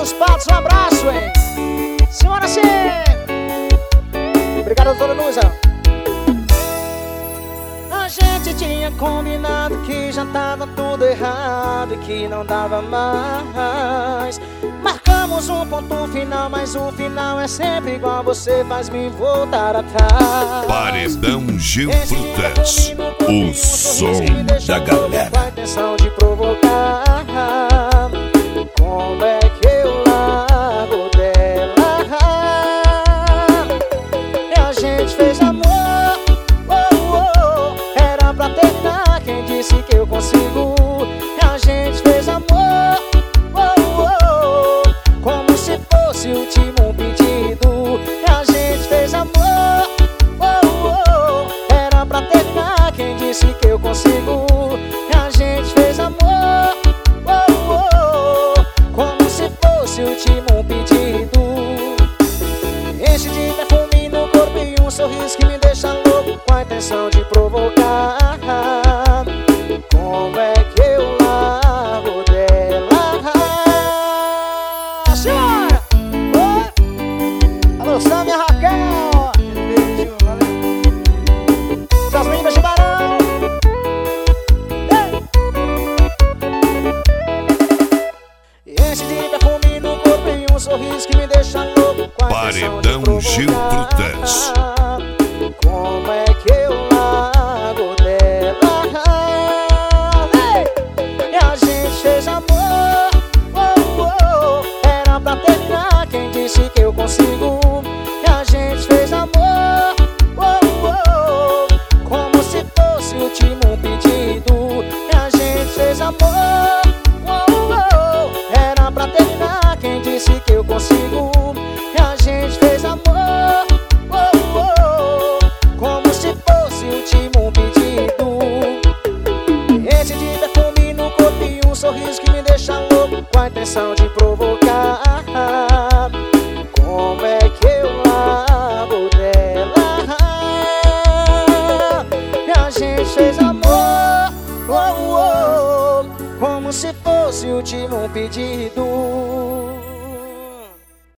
dos Patos, um abraço, hein? Senhora, sim! Obrigado, doutora Luísa. A gente tinha combinado que já tava tudo errado e que não dava mais. Marcamos um ponto final, mas o final é sempre igual. Você faz me voltar atrás. Paredão Gil Frutas, o som da galera. Com a intenção de provocar. Como é que eu largo dela? E a gente fez amor, era pra terminar, quem disse que eu consigo? E a gente fez amor, como se fosse o último pedido. E a gente fez amor, era pra terminar, quem disse que eu consigo? E a gente fez amor, como se fosse o último pedido. Enche de perfume no corpo e um sorriso que me deixa louco, com a intenção de provocar. Como é que eu largo dela? Senhora! Oi! Alô, Sam e a Raquel! Essas meninas de Barão! Enche de perfume no corpo e um sorriso que me deixa louco, com a Paredão Gil Frutas. Como é que eu largo dela? E a gente fez amor, era pra terminar, quem disse que eu consigo? E a gente fez amor, como se fosse o último pedido. E a gente fez amor, era pra terminar, quem disse que eu consigo? E a gente fez amor, como se fosse o último pedido. Enche de perfume no corpo e um sorriso que me deixa louco, com a intenção de provocar. Como é que eu largo dela? E a gente fez amor, como se fosse o último pedido.